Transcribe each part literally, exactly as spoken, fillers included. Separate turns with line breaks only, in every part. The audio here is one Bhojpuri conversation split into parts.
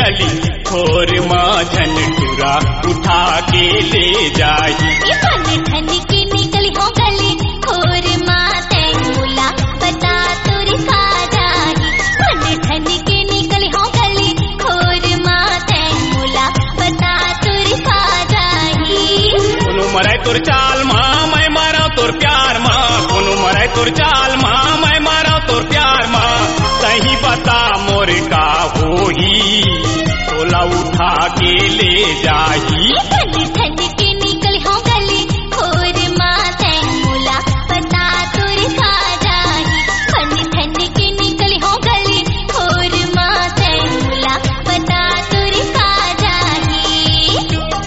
गली खोर माझन टूरा उठा के ले जाही।
बन ठन की निकली हो गली खोर माते मुला बता तुर का जाही। बन ठन की निकली हो गली खोर माते मुला बता तुर का जाही।
कोनो मरे तुर चाल माँ मैं मारा तुर प्यार माँ, कोनो मरे तुर चाल माँ मैं मारा तुर प्यार माँ, कहीं बता मोर का होही तोला उठा के ले जाही।
बन ठन की निकली हो गली खोर माते मुला बता तुर का जाही। बन ठन की निकली हो गली खोर माते मुला बता तुर का जाही।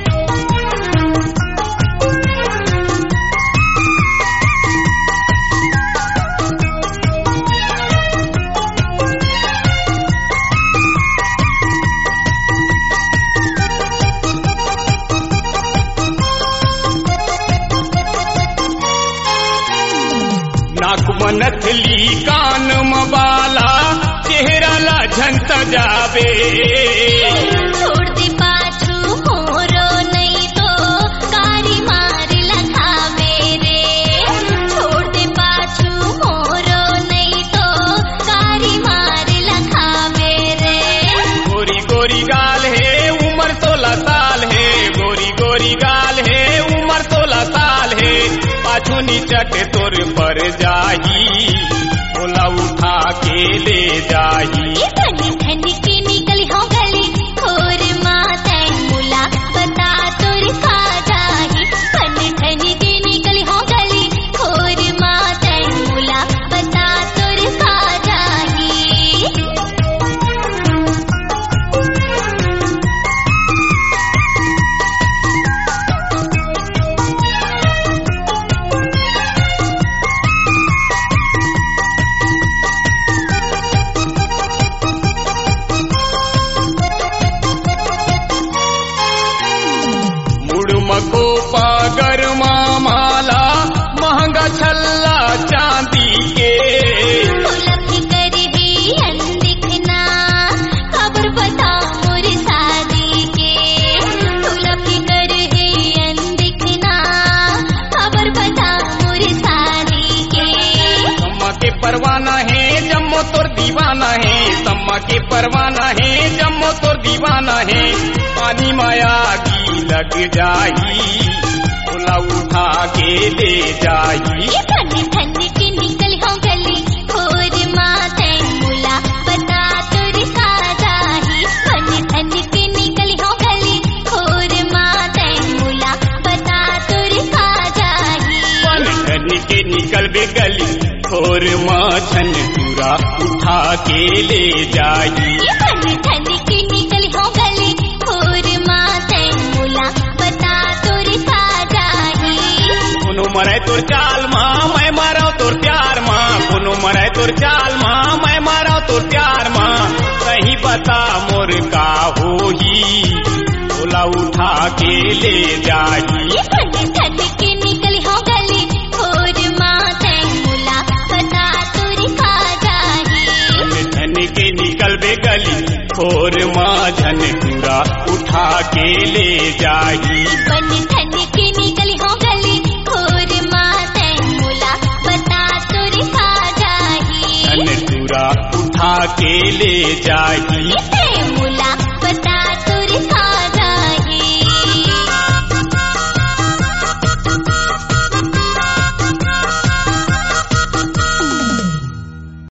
नाक मनथली कान मबाला चेहरा ला झंत जावे।
छोड़ दे पाछू मोरो नहीं तो कारी मार लखावे रे। छोड़ दे पाछू मोरो नहीं तो कारी मार लखावे रे।
गोरी गोरी गाल है उम्र सोलह साल है, गोरी गोरी गाल है उम्र सोलह साल है, पाछू नीचट तोर पर जाही बोला उठा के ले जाही।
बन ठन की निकली हो गली खोर माते मुला बता तुर का जाही। बन ठन की निकली हो गली खोर माते मुला बता तुर का जाही।
मको पागर माला महंगा छल्ला चांदी के।
तुलसी कर ही अनदिखना खबर बता मोर शादी के। तुलसी कर ही अनदिखना खबर बता मोर शादी के।
सम्मा के परवाना है जम्मो तोर दीवाना है, सम्मा के परवाना है जम्मो तोर दीवाना है, पानी माया की लग जाही बोला उठा के ले जाही।
बन ठन की निकली हो गली खोर माते मुला बता तुर का जाही। बन ठन की निकली हो गली खोर माते मुला बता तुर का जाही।
बन ठन के निकल बे गली खोर माझन टूरा उठा के ले जाही।
बन ठन की निकली हो गली खोर माते मुला बता तुर का जाही।
कोनो मरे तुर चाल माँ मैं मारा तुर प्यार माँ, कोनो मरे तुर चाल माँ मैं मारा तुर प्यार माँ, कहीं बता मोर का होही बोला उठा के ले जाही।
बन ठन की निकली हो गली खोर माते मुला बता तुर का जाही।
धन के निकल बे गली खोर माझन टूरा उठा के ले जाही।
बन ठन की निकली हो गली खोर माते मुला बता तुर का जाही।
धन टूरा उठा के ले जाही।